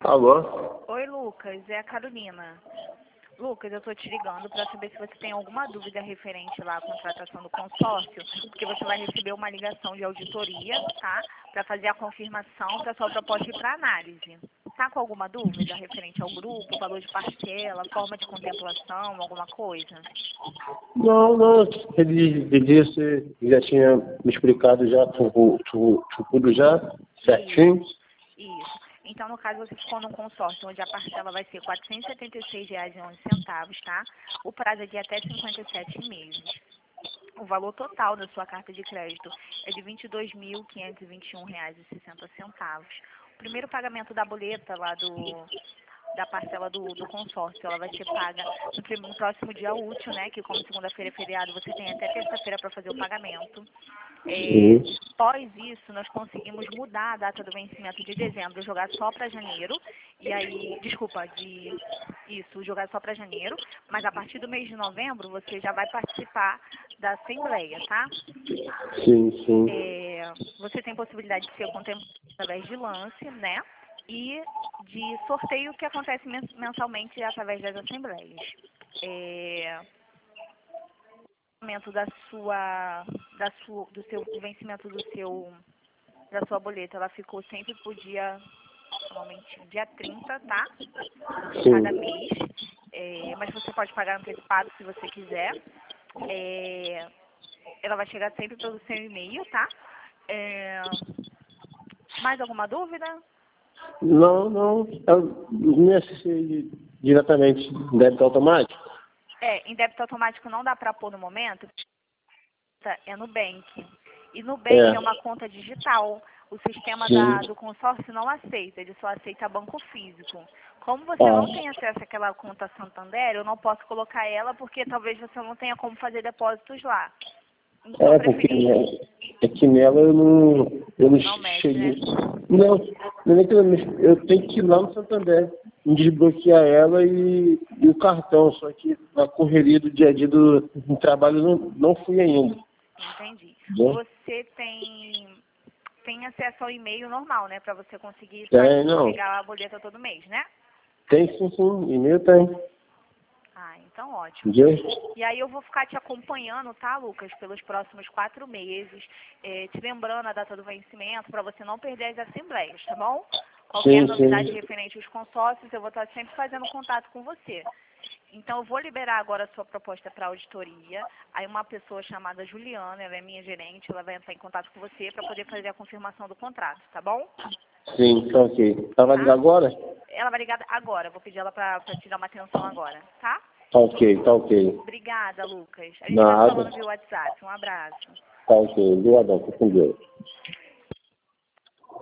Alô? Oi, Lucas, é a Carolina. Lucas, eu estou te ligando para saber se você tem alguma dúvida referente lá à contratação do consórcio, porque você vai receber uma ligação de auditoria, tá? Para fazer a confirmação para sua proposta ir para análise. Tá com alguma dúvida referente ao grupo, valor de parcela, forma de contemplação, alguma coisa? Não, você já tinha me explicado já tudo já, certinho? Isso. Então, no caso, você ficou num consórcio onde a parcela vai ser R$ 476,11, tá? O prazo é de até 57 meses. O valor total da sua carta de crédito é de R$ 22.521,60. O primeiro pagamento da boleta lá da parcela do consórcio, ela vai ser paga no próximo dia útil, né? Que como segunda-feira é feriado, você tem até terça-feira para fazer o pagamento. Sim. Após isso, nós conseguimos mudar a data do vencimento de dezembro, jogar só para janeiro, e aí, desculpa, jogar só para janeiro, mas a partir do mês de novembro você já vai participar da Assembleia, tá? Sim. Você tem possibilidade de ser contemplado através de lance, né? E de sorteio que acontece mensalmente através das assembleias. O vencimento o vencimento da sua boleta, ela ficou sempre pro normalmente dia 30, tá? De Sim. cada mês. Mas você pode pagar antecipado se você quiser. Ela vai chegar sempre pelo seu e-mail, tá? Mais alguma dúvida? Não. Eu me acessei diretamente em débito automático? Em débito automático não dá para pôr no momento, é Nubank. E Nubank é uma conta digital. O sistema Sim. do consórcio não aceita, ele só aceita banco físico. Como você não tem acesso àquela conta Santander, eu não posso colocar ela porque talvez você não tenha como fazer depósitos lá. Então, Porque é que nela eu não mexe, cheguei. né? Não é nem que eu tenho que ir lá no Santander, desbloquear ela e o cartão, só que na correria do dia a dia do trabalho não fui ainda. Entendi. Entendeu? Você tem acesso ao e-mail normal, né? Para você conseguir Não. pegar a boleta todo mês, né? Tem sim, e-mail tem. Ah, então ótimo. Entendeu? E aí eu vou ficar te acompanhando, tá, Lucas, pelos próximos 4 meses, te lembrando a data do vencimento para você não perder as assembleias, tá bom? Qualquer novidade referente aos consórcios, eu vou estar sempre fazendo contato com você. Então, eu vou liberar agora a sua proposta para auditoria. Aí uma pessoa chamada Juliana, ela é minha gerente, ela vai entrar em contato com você para poder fazer a confirmação do contrato, tá bom? Sim, tá ok. Ela vai ligar agora? Ela vai ligar agora, vou pedir ela para te dar uma atenção agora, tá? Tá ok. Obrigada, Lucas. A gente vai Nada. falando via WhatsApp. Um abraço. Tá ok. Obrigadão, fica com Deus.